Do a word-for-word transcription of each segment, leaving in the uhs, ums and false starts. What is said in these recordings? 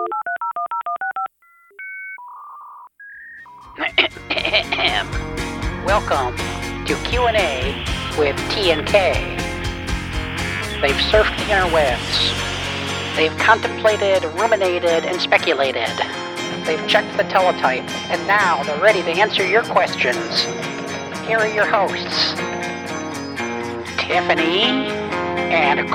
Welcome to Q and A with T and K. They've surfed the interwebs. They've contemplated, ruminated, and speculated. They've checked the teletype, and now they're ready to answer your questions. Here are your hosts, Tiffany and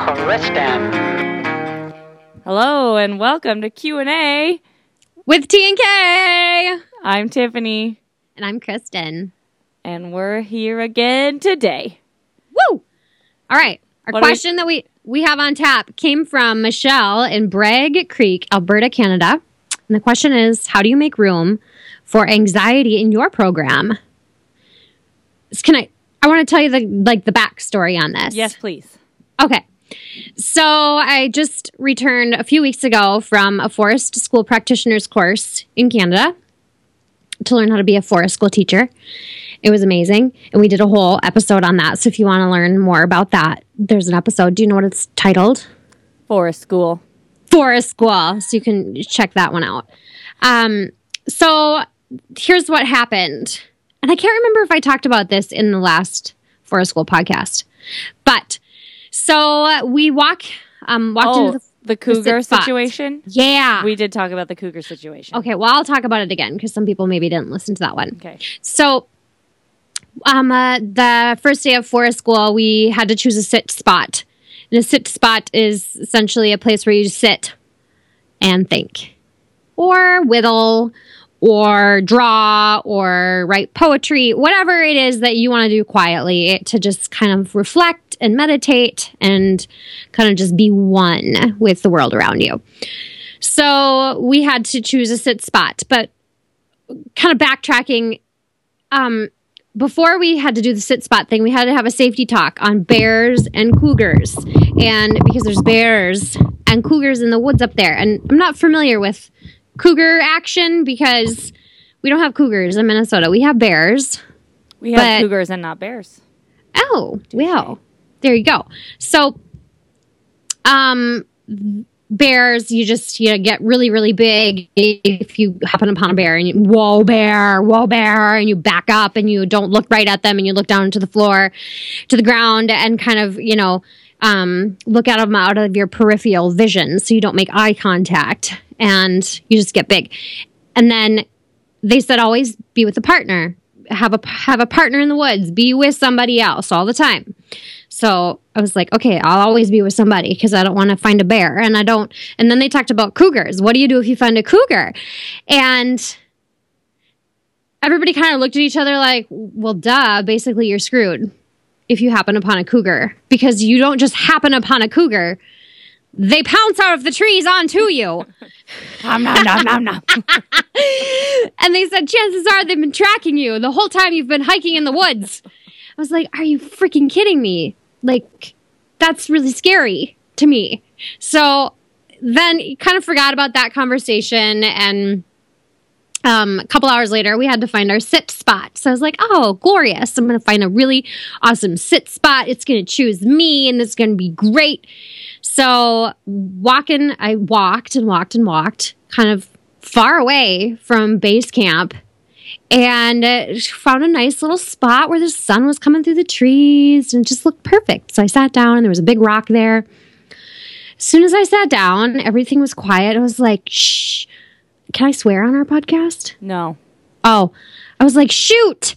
Kristen. Hello, and welcome to Q and A with T and K. I'm Tiffany. And I'm Kristen. And we're here again today. Woo! All right. Our What question we- that we, we have on tap came from Michelle in Bragg Creek, Alberta, Canada. And the question is, how do you make room for anxiety in your program? Can I, I want to tell you the like the backstory on this. Yes, please. Okay. So I just returned a few weeks ago from a forest school practitioner's course in Canada to learn how to be a forest school teacher. It was amazing. And we did a whole episode on that. So if you want to learn more about that, there's an episode. Do you know what it's titled? Forest School. Forest School. So you can check that one out. Um, so here's what happened. And I can't remember if I talked about this in the last Forest School podcast. But so we walk, um, walked Oh, into the, the cougar the spot. situation? Yeah. We did talk about the cougar situation. Okay, well, I'll talk about it again because some people maybe didn't listen to that one. Okay. So um, uh, the first day of forest school, we had to choose a sit spot. And a sit spot is essentially a place where you sit and think or whittle or draw or write poetry, whatever it is that you want to do quietly to just kind of reflect and meditate and kind of just be one with the world around you. So we had to choose a sit spot, but kind of backtracking, um, before we had to do the sit spot thing, we had to have a safety talk on bears and cougars. And because there's bears and cougars in the woods up there. And I'm not familiar with cougar action because we don't have cougars in Minnesota. We have bears. We have but, cougars and not bears. Oh, well, there you go. So, um, bears, you just, you know, get really, really big if you happen upon a bear and you, whoa, bear, whoa, bear, and you back up and you don't look right at them and you look down to the floor, to the ground and kind of, you know, um, look at them out of your peripheral vision so you don't make eye contact and you just get big. And then they said always be with a partner. Have a have a partner in the woods. Be with somebody else all the time. So I was like, okay, I'll always be with somebody because I don't want to find a bear. And I don't. And then they talked about cougars. What do you do if you find a cougar? And everybody kind of looked at each other like, well, duh, basically you're screwed if you happen upon a cougar because you don't just happen upon a cougar. They pounce out of the trees onto you. Nom, nom, nom, nom, nom. And they said, chances are they've been tracking you the whole time you've been hiking in the woods. I was like, are you freaking kidding me? Like, that's really scary to me. So then kind of forgot about that conversation. And um, a couple hours later, we had to find our sit spot. So I was like, oh, glorious. I'm going to find a really awesome sit spot. It's going to choose me and it's going to be great. So walking, I walked and walked and walked kind of far away from base camp and uh, found a nice little spot where the sun was coming through the trees and it just looked perfect. So I sat down and there was a big rock there. As soon as I sat down, everything was quiet. I was like, shh, can I swear on our podcast? No. Oh, I was like, shoot.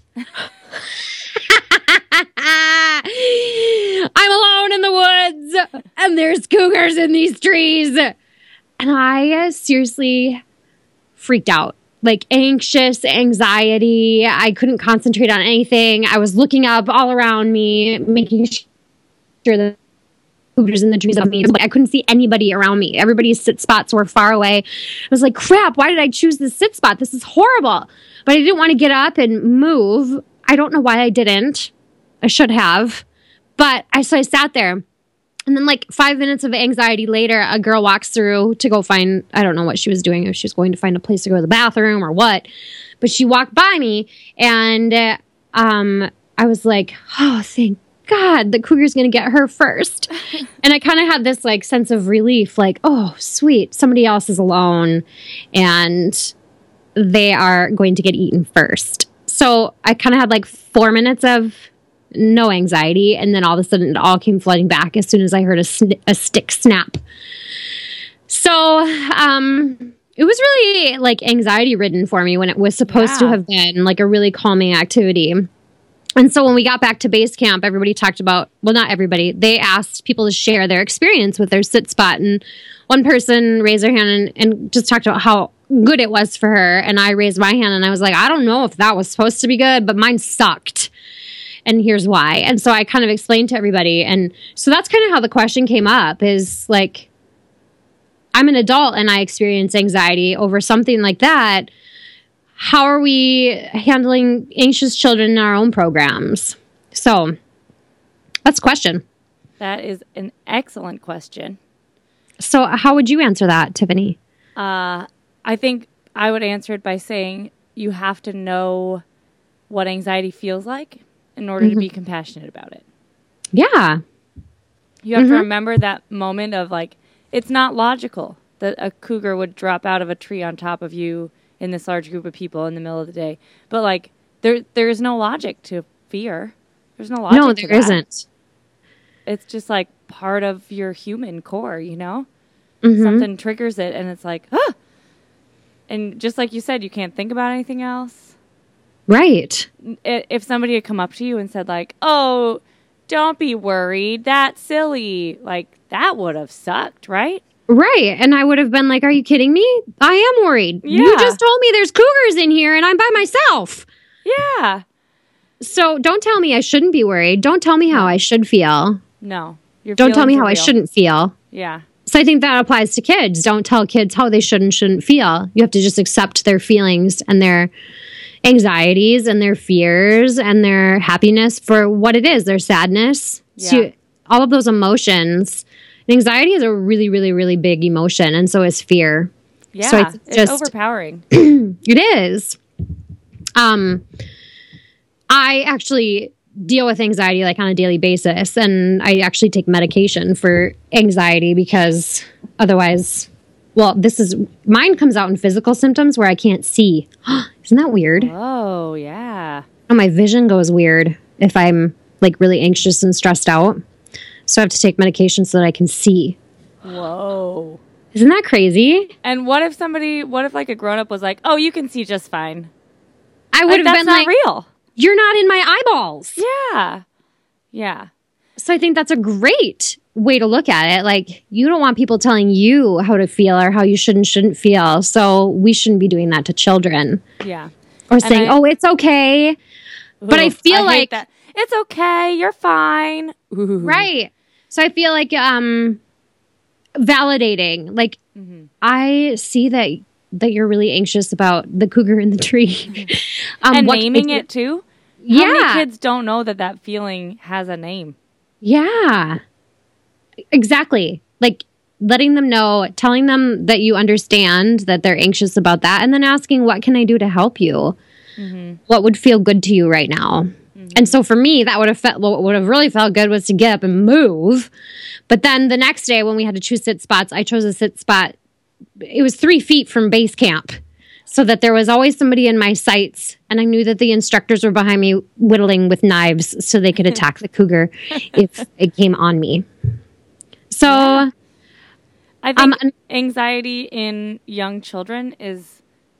I'm alone in the woods and there's cougars in these trees. And I uh, seriously freaked out. Like anxious, anxiety. I couldn't concentrate on anything. I was looking up all around me, making sure that cougars in the trees on me. I couldn't see anybody around me. Everybody's sit spots were far away. I was like, crap, why did I choose this sit spot? This is horrible. But I didn't want to get up and move. I don't know why I didn't. I should have. But I so I sat there. And then like five minutes of anxiety later, a girl walks through to go find, I don't know what she was doing, if she was going to find a place to go to the bathroom or what. But she walked by me and uh, um, I was like, oh, thank God, the cougar's going to get her first. And I kind of had this like sense of relief, like, oh, sweet, somebody else is alone and they are going to get eaten first. So I kind of had like four minutes of no anxiety. And then all of a sudden it all came flooding back as soon as I heard a, sn- a stick snap. So um, it was really like anxiety ridden for me when it was supposed Yeah. to have been like a really calming activity. And so when we got back to base camp, everybody talked about, well, not everybody, they asked people to share their experience with their sit spot. And one person raised their hand and, and just talked about how good it was for her. And I raised my hand and I was like, I don't know if that was supposed to be good, but mine sucked. And here's why. And so I kind of explained to everybody. And so that's kind of how the question came up is like, I'm an adult and I experience anxiety over something like that. How are we handling anxious children in our own programs? So that's a question. That is an excellent question. So how would you answer that, Tiffany? Uh, I think I would answer it by saying you have to know what anxiety feels like in order to be compassionate about it. Yeah. You have Mhm. to remember that moment of like, it's not logical that a cougar would drop out of a tree on top of you in this large group of people in the middle of the day. But like, there there is no logic to fear. There's no logic No, to there that. isn't. It's just like part of your human core, you know? Mhm. Something triggers it and it's like, ah! And just like you said, you can't think about anything else. Right. I- If somebody had come up to you and said like, oh, don't be worried, that's silly. Like, that would have sucked, right? Right. And I would have been like, are you kidding me? I am worried. You Yeah. just told me there's cougars in here and I'm by myself. Yeah. So don't tell me I shouldn't be worried. Don't tell me how I should feel. No. Your Don't tell me feelings how are I real. shouldn't feel. Yeah. So I think that applies to kids. Don't tell kids how they should and shouldn't feel. You have to just accept their feelings and their anxieties and their fears and their happiness for what it is, their sadness. So Yeah. you- all of those emotions. And anxiety is a really, really, really big emotion, and so is fear. Yeah. So it's it's just- overpowering. It is. Um, I actually deal with anxiety like on a daily basis, and I actually take medication for anxiety because otherwise, well, this is mine comes out in physical symptoms where I can't see. Isn't that weird? Oh, yeah. Oh, my vision goes weird if I'm like really anxious and stressed out. So I have to take medication so that I can see. Whoa. Isn't that crazy? And what if somebody, what if like a grown up was like, oh, you can see just fine? I would Like, have that's been not like, real. you're not in my eyeballs. Yeah. Yeah. So I think that's a great way to look at it. Like, you don't want people telling you how to feel or how you should and shouldn't feel. So we shouldn't be doing that to children Yeah. or saying, I- oh, it's okay. But I Ooh, feel hate like- that. It's okay. You're fine. Ooh. Right. So I feel like um validating. Like, Mm-hmm. I see that that you're really anxious about the cougar in the tree. um, And what can I naming do? it too. How Yeah. many kids don't know that that feeling has a name? Yeah. Exactly. Like letting them know, telling them that you understand that they're anxious about that, and then asking, what can I do to help you? Mm-hmm. What would feel good to you right now? And so for me, that would have felt, what would have really felt good was to get up and move. But then the next day when we had to choose sit spots, I chose a sit spot. It was three feet from base camp, so that there was always somebody in my sights. And I knew that the instructors were behind me whittling with knives so they could attack the cougar if it came on me. So Yeah. I think Um, anxiety in young children is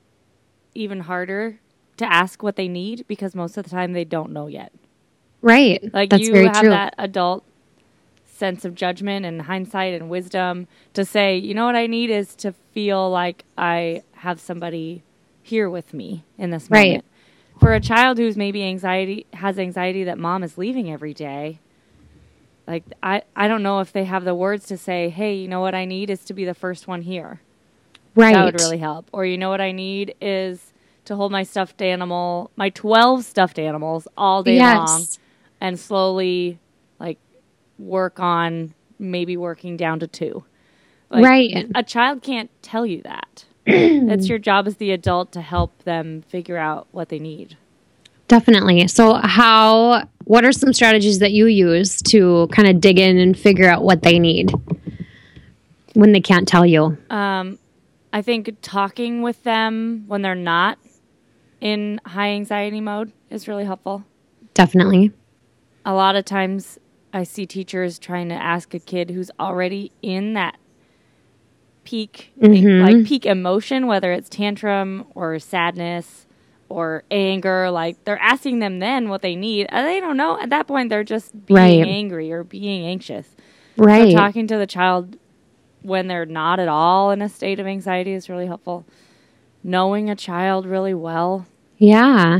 even harder to ask what they need because most of the time they don't know yet. right. Like That's you very have true. that adult sense of judgment and hindsight and wisdom to say, you know what I need is to feel like I have somebody here with me in this Right. moment. For a child who's maybe anxiety has anxiety that mom is leaving every day, like I, I don't know if they have the words to say, hey, you know what I need is to be the first one here. Right. That would really help. Or you know what I need is to hold my stuffed animal, my twelve stuffed animals all day Yes. long and slowly like work on maybe working down to two. Like, Right. A child can't tell you that. It's your job as the adult to help them figure out what they need. Definitely. So how what are some strategies that you use to kind of dig in and figure out what they need when they can't tell you? Um, I think talking with them when they're not in high anxiety mode is really helpful. Definitely. A lot of times I see teachers trying to ask a kid who's already in that peak, Mm-hmm. like peak emotion, whether it's tantrum or sadness or anger, like they're asking them then what they need. And they don't know. At that point, they're just being Right. angry or being anxious. Right. So talking to the child when they're not at all in a state of anxiety is really helpful. Knowing a child really well Yeah.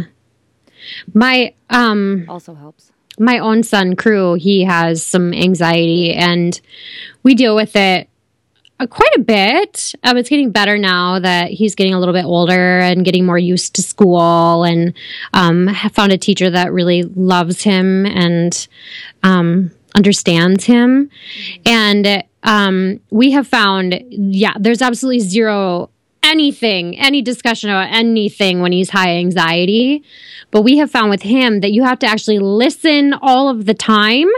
My um also helps. my own son, Crew, he has some anxiety, and we deal with it uh, quite a bit. Um, it's getting better now that he's getting a little bit older and getting more used to school, and um, have found a teacher that really loves him and um, understands him. And um, we have found, yeah, there's absolutely zero anything, any discussion about anything when he's high anxiety. But we have found with him that you have to actually listen all of the time,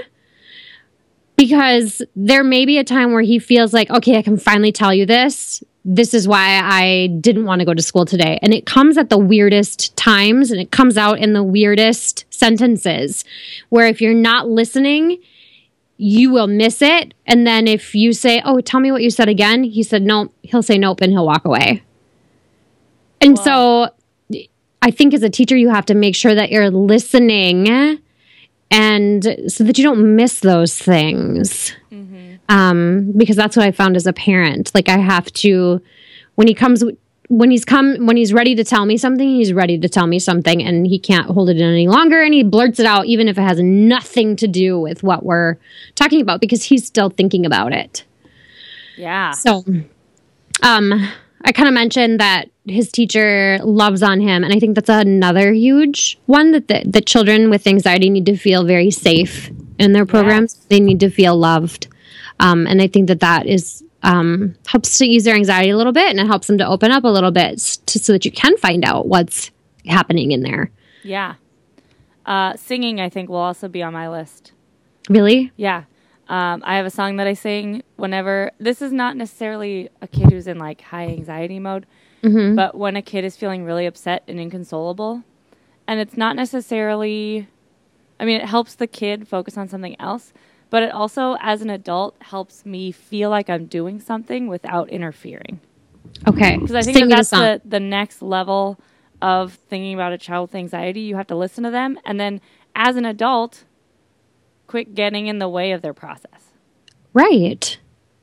because there may be a time where he feels like, okay, I can finally tell you this. This is why I didn't want to go to school today. And it comes at the weirdest times, and it comes out in the weirdest sentences, where if you're not listening, you will miss it. And then if you say, oh, tell me what you said again, he said, nope, he'll say nope, and he'll walk away. And Wow. so I think as a teacher, you have to make sure that you're listening, and so that you don't miss those things. Mm-hmm. Um, because that's what I found as a parent. Like, I have to, when he comes, when he's come, when he's ready to tell me something, he's ready to tell me something, and he can't hold it in any longer. And he blurts it out, even if it has nothing to do with what we're talking about, because he's still thinking about it. Yeah. So, um, I kind of mentioned that his teacher loves on him, and I think that's another huge one, that the, the children with anxiety need to feel very safe in their programs. Yes. They need to feel loved, um, and I think that that is um, helps to ease their anxiety a little bit, and it helps them to open up a little bit to, so that you can find out what's happening in there. Yeah. Uh, singing, I think, will also be on my list. Really? Yeah. Um, I have a song that I sing whenever, this is not necessarily a kid who's in like high anxiety mode, Mm-hmm. but when a kid is feeling really upset and inconsolable, and it's not necessarily, I mean, it helps the kid focus on something else, but it also, as an adult, helps me feel like I'm doing something without interfering. Okay. Because I think Sing that me that's the song. the, the next level of thinking about a child with anxiety. You have to listen to them, and then as an adult, quit getting in the way of their process. Right.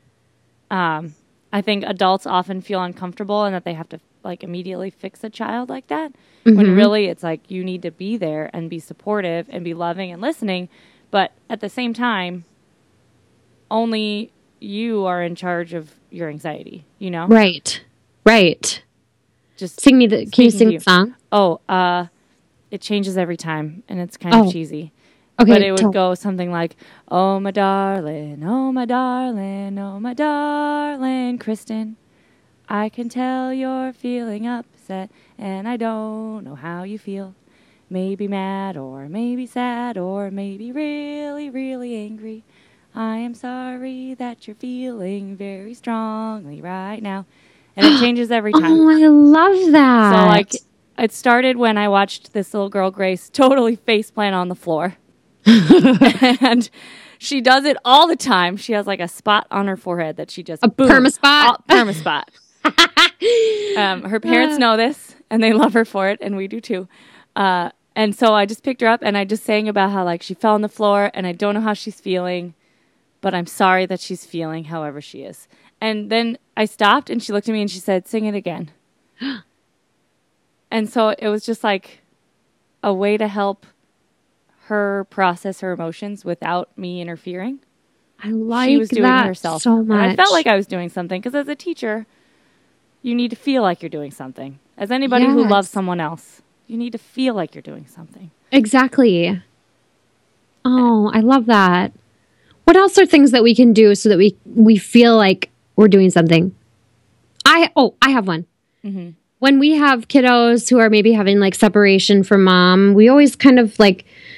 Um, I think adults often feel uncomfortable and that they have to like immediately fix a child like that. When Mhm. really it's like you need to be there and be supportive and be loving and listening. But at the same time, only you are in charge of your anxiety, you know? Right. Right. Just Sing me the, can you Speaking sing to you. the song? Oh, uh, it changes every time, and it's kind Oh. of cheesy. Okay. But it would tell- go something like, oh, my darling, oh, my darling, oh, my darling, Kristen, I can tell you're feeling upset, and I don't know how you feel. Maybe mad, or maybe sad, or maybe really, really angry. I am sorry that you're feeling very strongly right now. And it changes every time. Oh, I love that. So, like, it started when I watched this little girl, Grace, totally faceplant on the floor. And she does it all the time. She has, like, a spot on her forehead that she just... A boom, perma-spot? all- perma-spot. um, her parents know this, and they love her for it, and we do too. Uh, and so I just picked her up, and I just sang about how, like, she fell on the floor, and I don't know how she's feeling, but I'm sorry that she's feeling however she is. And then I stopped, and she looked at me, and she said, sing it again. And so it was just like a way to help her process her emotions without me interfering. I like She was doing that it herself. so And much. I felt like I was doing something because as a teacher, you need to feel like you're doing something. As anybody who Yes. loves someone else, you need to feel like you're doing something. Exactly. Oh, I love that. What else are things that we can do so that we we feel like we're doing something? I oh, I have one. Mm-hmm. When we have kiddos who are maybe having like separation from mom, we always kind of like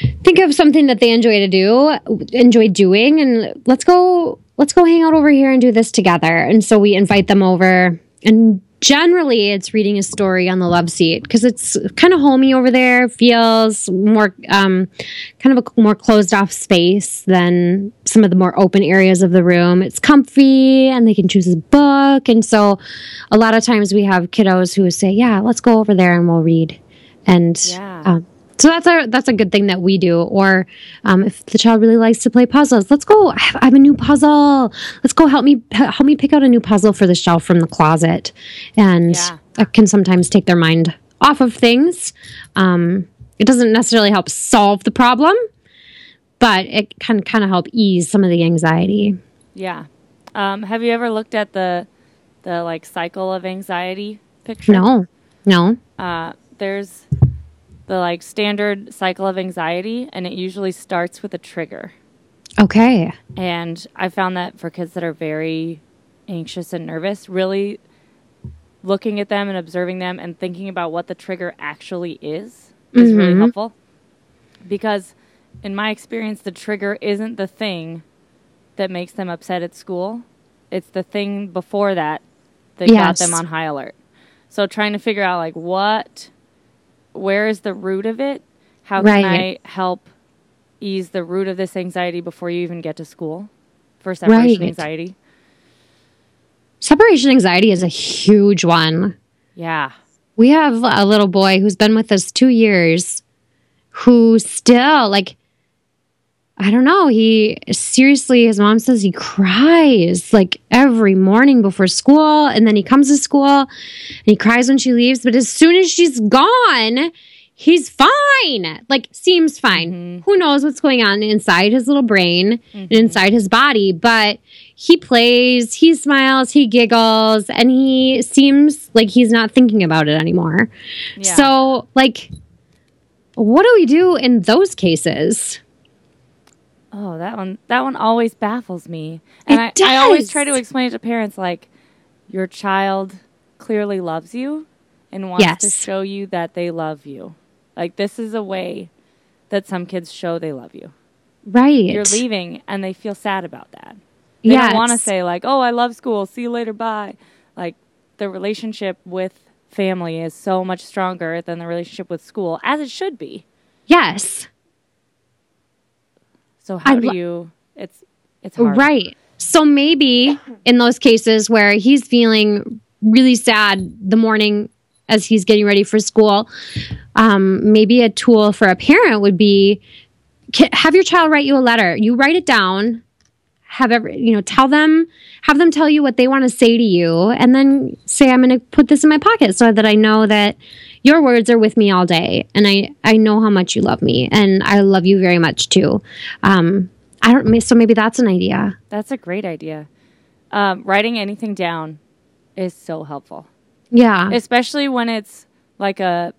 think of something that they enjoy to do, enjoy doing, and let's go, let's go hang out over here and do this together. And so we invite them over, and generally it's reading a story on the love seat because it's kind of homey over there, feels more, um, kind of a more closed off space than some of the more open areas of the room. It's comfy and they can choose a book. And so a lot of times we have kiddos who say, yeah, let's go over there and we'll read. And, Yeah. um, so that's a that's a good thing that we do. Or um, if the child really likes to play puzzles, let's go. I have, I have a new puzzle. Let's go help me help me pick out a new puzzle for the shelf from the closet, and Yeah. that can sometimes take their mind off of things. Um, it doesn't necessarily help solve the problem, but it can kind of help ease some of the anxiety. Yeah. Um, have you ever looked at the the like cycle of anxiety picture? No, no. Uh, there's the like standard cycle of anxiety, and it usually starts with a trigger. Okay. And I found that for kids that are very anxious and nervous, really looking at them and observing them and thinking about what the trigger actually is is Mm-hmm. really helpful. Because in my experience, the trigger isn't the thing that makes them upset at school. It's the thing before that that got Yes. them on high alert. So trying to figure out like what, where is the root of it? How can Right. I help ease the root of this anxiety before you even get to school for separation Right. anxiety? Separation anxiety is a huge one. Yeah. We have a little boy who's been with us two years who still, like, I don't know, he seriously, his mom says he cries like every morning before school. And then he comes to school and he cries when she leaves. But as soon as she's gone, he's fine. Like, seems fine. Who knows what's going on inside his little brain and inside his body. But he plays, he smiles, he giggles, and he seems like he's not thinking about it anymore. Yeah. So, like, what do we do in those cases? Oh, that one that one always baffles me. And It I, I always does. try to explain it to parents like your child clearly loves you and wants to Yes. show you that they love you. Like this is a way that some kids show they love you. Right. You're leaving and they feel sad about that. They don't want to Yes. say like, "Oh, I love school. See you later. Bye." Like the relationship with family is so much stronger than the relationship with school, as it should be. Yes. So how I do lo- you it's it's hard. Right. So maybe in those cases where he's feeling really sad the morning as he's getting ready for school, um, maybe a tool for a parent would be ca- have your child write you a letter. You write it down, have every, you know, tell them, have them tell you what they want to say to you, and then say, I'm going to put this in my pocket so that I know that your words are with me all day, and I, I know how much you love me, and I love you very much too. Um, I don't. So maybe that's an idea. That's a great idea. Um, writing anything down is so helpful, Yeah. especially when it's like a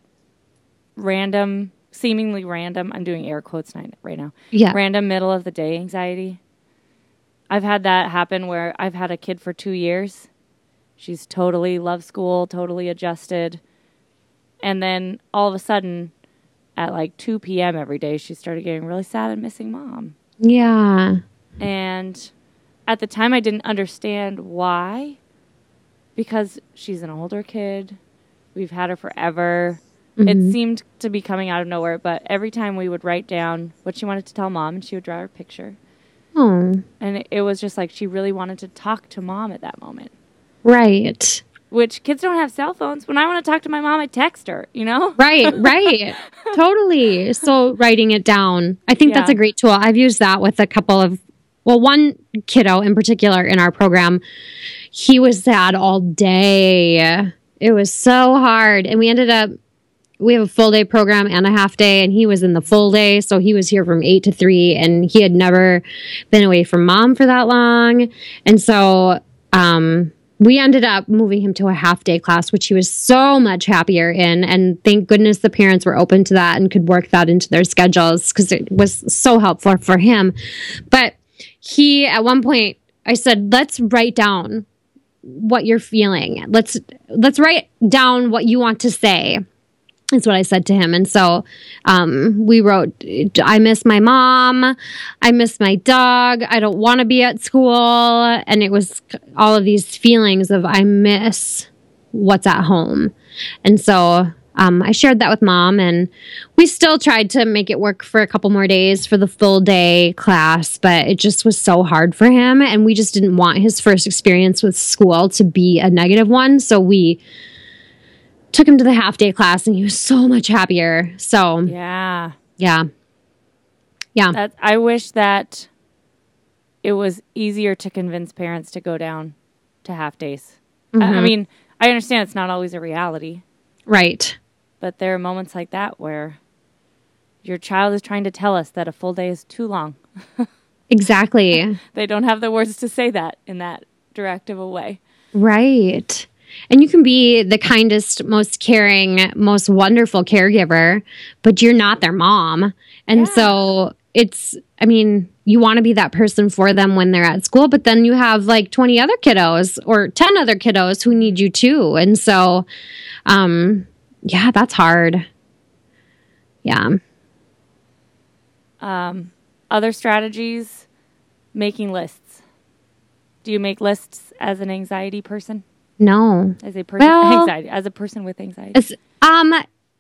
random, seemingly random. I'm doing air quotes ni- right now. Yeah. Random middle of the day anxiety. I've had that happen where I've had a kid for two years. She's totally loved school, totally adjusted. And then all of a sudden, at like two p.m. every day, she started getting really sad and missing mom. Yeah. And at the time, I didn't understand why. Because she's an older kid. We've had her forever. It seemed to be coming out of nowhere. But every time we would write down what she wanted to tell mom, and she would draw her picture. Oh. And it, it was just like she really wanted to talk to mom at that moment. Right. Which kids don't have cell phones. When I want to talk to my mom, I text her, you know? Right, right. Totally. So writing it down. I think that's Yeah. a great tool. I've used that with a couple of, well, one kiddo in particular in our program. He was sad all day. It was so hard. And we ended up, we have a full day program and a half day, and he was in the full day. So he was here from eight to three, and he had never been away from mom for that long. And so, um, we ended up moving him to a half day class, which he was so much happier in. And thank goodness the parents were open to that and could work that into their schedules because it was so helpful for him. But he, at one point, I said, let's write down what you're feeling. Let's, let's write down what you want to say. is what I said to him. And so um, we wrote, I miss my mom. I miss my dog. I don't want to be at school. And it was all of these feelings of I miss what's at home. And so um, I shared that with mom, and we still tried to make it work for a couple more days for the full day class, but it just was so hard for him. And we just didn't want his first experience with school to be a negative one. So we took him to the half day class, and he was so much happier. So Yeah. yeah. Yeah. That, I wish that it was easier to convince parents to go down to half days. I, I Mhm. mean, I understand it's not always a reality, Right. but there are moments like that where your child is trying to tell us that a full day is too long. Exactly. They don't have the words to say that in that direct of a way. Right. And you can be the kindest, most caring, most wonderful caregiver, but you're not their mom. And Yeah. so it's, I mean, you want to be that person for them when they're at school, but then you have like twenty other kiddos or ten other kiddos who need you too. And so, um, yeah, that's hard. Yeah. Um, other strategies, making lists. Do you make lists as an anxiety person? No. As a person, Well- anxiety, as a person with anxiety. It's, um,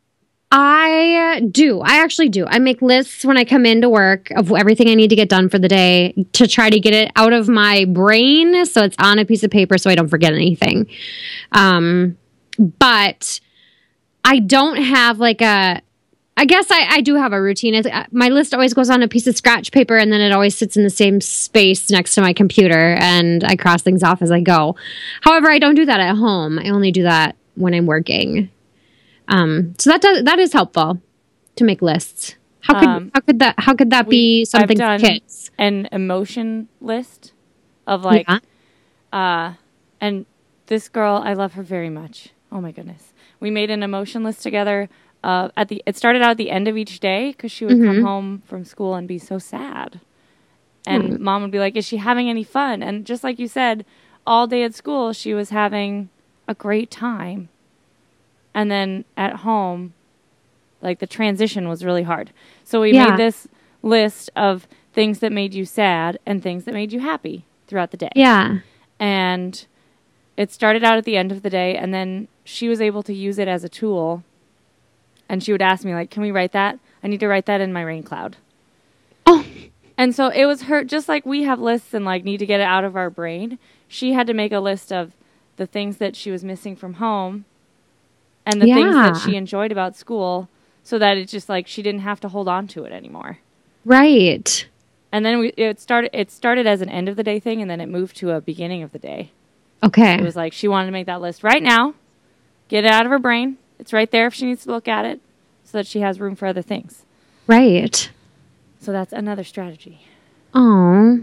I do. I actually do. I make lists when I come into work of everything I need to get done for the day to try to get it out of my brain so it's on a piece of paper so I don't forget anything. Um, but I don't have like a, I guess I, I do have a routine. It's, uh, my list always goes on a piece of scratch paper, and then it always sits in the same space next to my computer, and I cross things off as I go. However, I don't do that at home. I only do that when I'm working. Um, so that does, that is helpful to make lists. How could Um, how could that how could that we- be something I've for done kids? an emotion list of like, Yeah. uh, and this girl, I love her very much. Oh my goodness. We made an emotion list together. Uh, at the, it started out at the end of each day because she would come Mhm. home from school and be so sad. And Mm. mom would be like, is she having any fun? And just like you said, all day at school, she was having a great time. And then at home, like the transition was really hard. So we Yeah. made this list of things that made you sad and things that made you happy throughout the day. Yeah. And it started out at the end of the day, and then she was able to use it as a tool. And she would ask me, like, can we write that? I need to write that in my rain cloud. Oh. And so it was her, just like we have lists and like need to get it out of our brain. She had to make a list of the things that she was missing from home and the things that Yeah. she enjoyed about school, so that it's just like she didn't have to hold on to it anymore. Right. And then we, it started. It started as an end of the day thing, and then it moved to a beginning of the day. Okay. It was like she wanted to make that list right now, get it out of her brain. It's right there if she needs to look at it, so that she has room for other things. Right. So that's another strategy. Oh.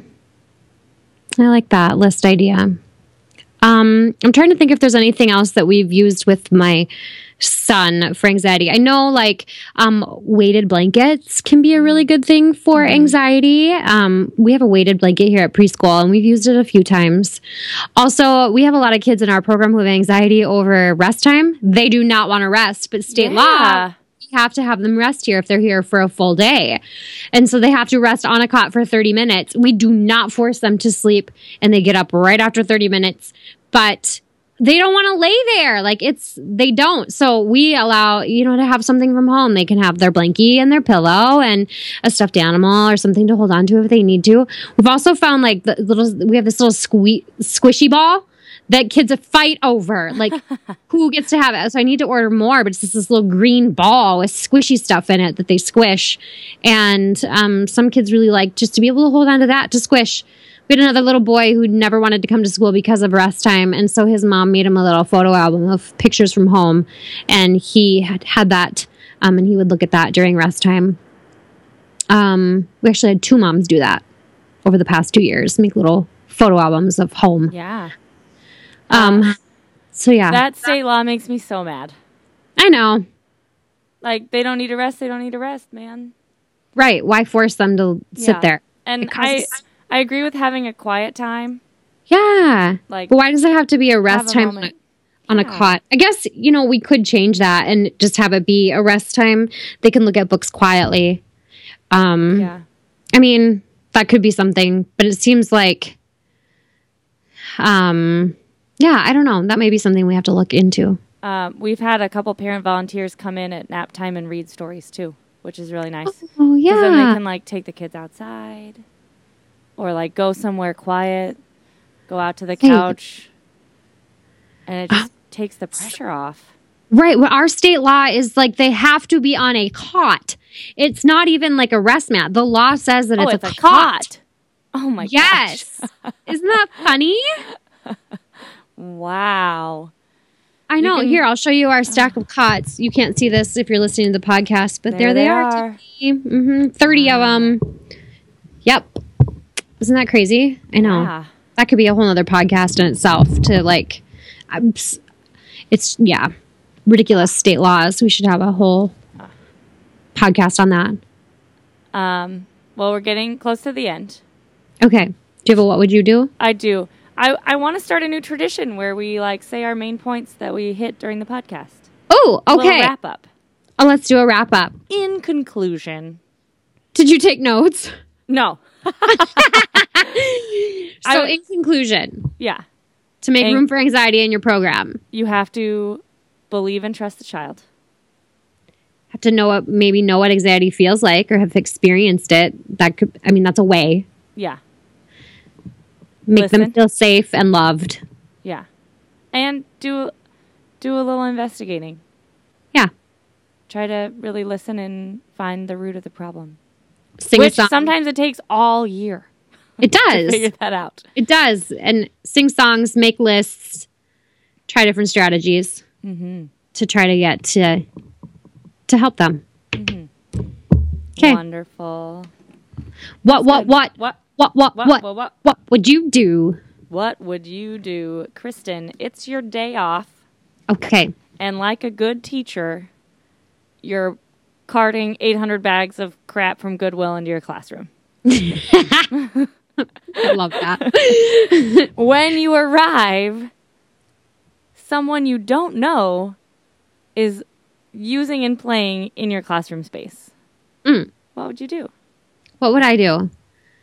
I like that list idea. Um, I'm trying to think if there's anything else that we've used with my son for anxiety. I know like um, weighted blankets can be a really good thing for anxiety. Um, we have a weighted blanket here at preschool, and we've used it a few times. Also, we have a lot of kids in our program who have anxiety over rest time. They do not want to rest, but state law, Yeah. we have to have them rest here if they're here for a full day. And so they have to rest on a cot for thirty minutes. We do not force them to sleep, and they get up right after thirty minutes, but they don't want to lay there. Like it's, they don't. So we allow, you know, to have something from home. They can have their blankie and their pillow and a stuffed animal or something to hold on to if they need to. We've also found like the little, we have this little sque- squishy ball that kids fight over, like who gets to have it. So I need to order more, but it's just this little green ball with squishy stuff in it that they squish. And um, some kids really like just to be able to hold on to that to squish. We had another little boy who never wanted to come to school because of rest time. And so his mom made him a little photo album of pictures from home. And he had, had that, um, and he would look at that during rest time. Um, we actually had two moms do that over the past two years, make little photo albums of home. Yeah. Um, so yeah, That state law makes me so mad. I know. Like, they don't need to rest. They don't need to rest, man. Right. Why force them to sit Yeah. there? And It I, causes- I agree with having a quiet time. Yeah. Like, But why does it have to be a have rest a time? moment. on a cot. I guess, you know, we could change that and just have it be a rest time. They can look at books quietly. Um, Yeah. I mean, that could be something, but it seems like, um, yeah, I don't know. That may be something we have to look into. Um, we've had a couple parent volunteers come in at nap time and read stories too, which is really nice. Oh, yeah. 'Cause then they can like take the kids outside or like go somewhere quiet, go out to the Hey. couch, and it just takes the pressure off. Right. Well, our state law is like they have to be on a cot. It's not even like a rest mat. The law says that Oh, it's, it's a, a cot. cot. Oh my Yes. Isn't that funny? gosh. Wow. I know. can- Here, I'll show you our stack of cots. You can't see this if you're listening to the podcast, but there, There they, they are. are. Mm-hmm. thirty of them. Yep. Isn't that crazy? I know. Yeah. That could be a whole other podcast in itself to like, I'm s- it's, yeah, ridiculous state laws. We should have a whole podcast on that. Um, well, we're getting close to the end. Okay. Do you have a what would you do? I do. I, I want to start a new tradition where we like say our main points that we hit during the podcast. Oh, A little okay. wrap up. Oh, let's do a wrap up. In conclusion, Did you take notes? no. So, I- in conclusion, Yeah. to make Ang- room for anxiety in your program, You have to believe and trust the child. have to know what, maybe know what anxiety feels like or have experienced it. That could, I mean, that's a way. Yeah. Make Listen. them feel safe and loved. Yeah. And do do a little investigating. Yeah. Try to really listen and find the root of the problem. Sing a Which song. sometimes it takes all year It to does. figure that out. It does. And sing songs, make lists, try different strategies Mm-hmm. to try to get to to help them. Okay. Wonderful. What what what What? what what What? what What? What? what would you do? What would you do? Kristen, it's your day off. Okay. And like a good teacher, you're carting eight hundred bags of crap from Goodwill into your classroom. I love that. When you arrive, someone you don't know is using and playing in your classroom space. Mm. What would you do? What would I do?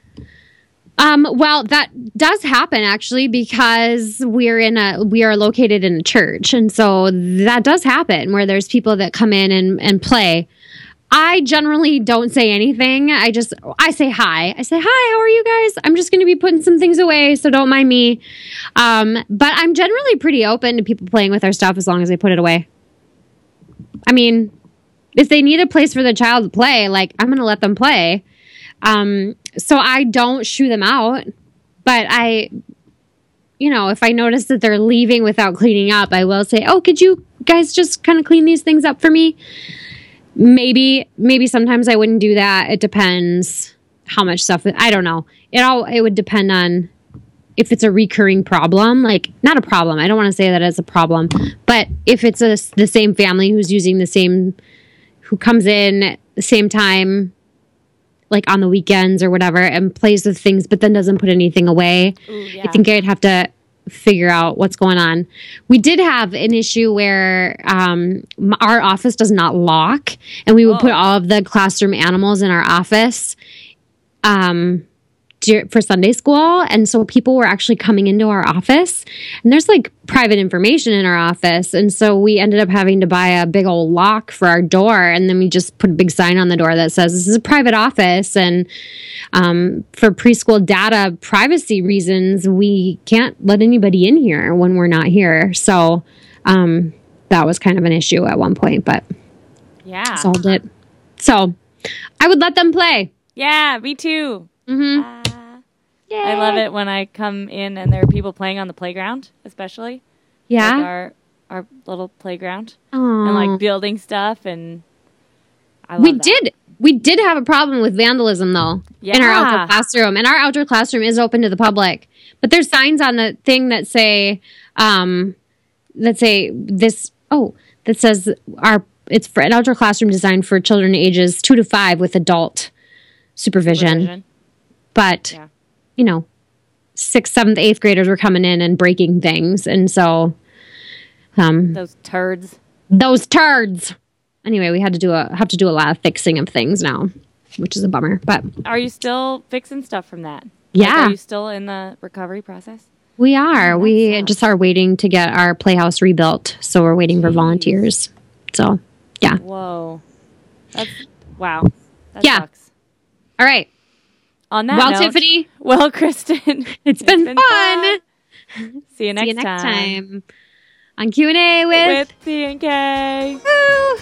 Um, well, that does happen actually because we're in a we are located in a church, and so that does happen where there's people that come in and, and play. I generally don't say anything. I just I say hi. I say hi. How are you guys? I'm just going to be putting some things away, so don't mind me. Um, but I'm generally pretty open to people playing with our stuff as long as they put it away. I mean, if they need a place for the child to play, like I'm going to let them play. Um, so I don't shoo them out, but I, you know, if I notice that they're leaving without cleaning up, I will say, oh, could you guys just kind of clean these things up for me? Maybe, maybe sometimes I wouldn't do that. It depends how much stuff, I don't know. It all, it would depend on if it's a recurring problem, like not a problem. I don't want to say that it's a problem, but if it's a, the same family who's using the same, who comes in at the same time, like on the weekends or whatever, and plays with things, but then doesn't put anything away. Ooh, yeah. I think I'd have to figure out what's going on. We did have an issue where um, m- our office does not lock, and we would Whoa. put all of the classroom animals in our office um, dur- for Sunday school. And so people were actually coming into our office, and there's like private information in our office. And so we ended up having to buy a big old lock for our door. And then we just put a big sign on the door that says, this is a private office. And um, for preschool data privacy reasons, we can't let anybody in here when we're not here. So um, that was kind of an issue at one point, but Yeah. solved it. So I would let them play. Yeah, me too. Mm-hmm. Ah. I love it when I come in and there are people playing on the playground, especially. Like Yeah. our our little playground. Aw. And like building stuff, and I love we that. did we did have a problem with vandalism though in our Yeah. outdoor classroom, and our outdoor classroom is open to the public, but there's signs on the thing that say um that say this oh that says our it's for an outdoor classroom designed for children ages two to five with adult supervision, Supervision. but Yeah. you know, sixth, seventh, eighth graders were coming in and breaking things, and so Um, Those turds. those turds. Anyway, we had to do a have to do a lot of fixing of things now, which is a bummer. But Are you still fixing stuff from that? Yeah. Like, are you still in the recovery process? we are. Oh, that we sucks. just are waiting to get our playhouse rebuilt. So we're waiting for Jeez. volunteers. So, yeah. Whoa. That's wow. That Yeah. sucks. All right. On that Well, note, Tiffany, well, Kristen, it's been, fun. See you next, See you next time. time on Q and A with, with T and K. Woo!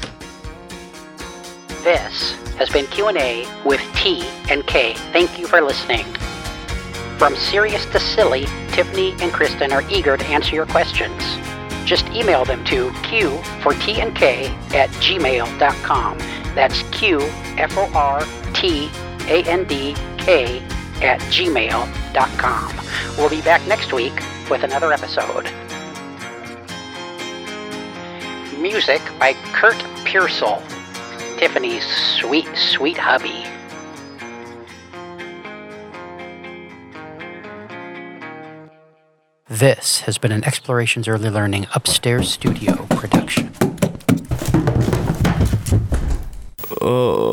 This has been Q and A with T and K. Thank you for listening. From serious to silly, Tiffany and Kristen are eager to answer your questions. Just email them to Q for T and K at gmail dot com. That's Q, F O R T A N D K at gmail dot com. We'll be back next week with another episode. Music by Kurt Pearsall, Tiffany's sweet, sweet hubby. This has been an Explorations Early Learning Upstairs Studio production. Oh.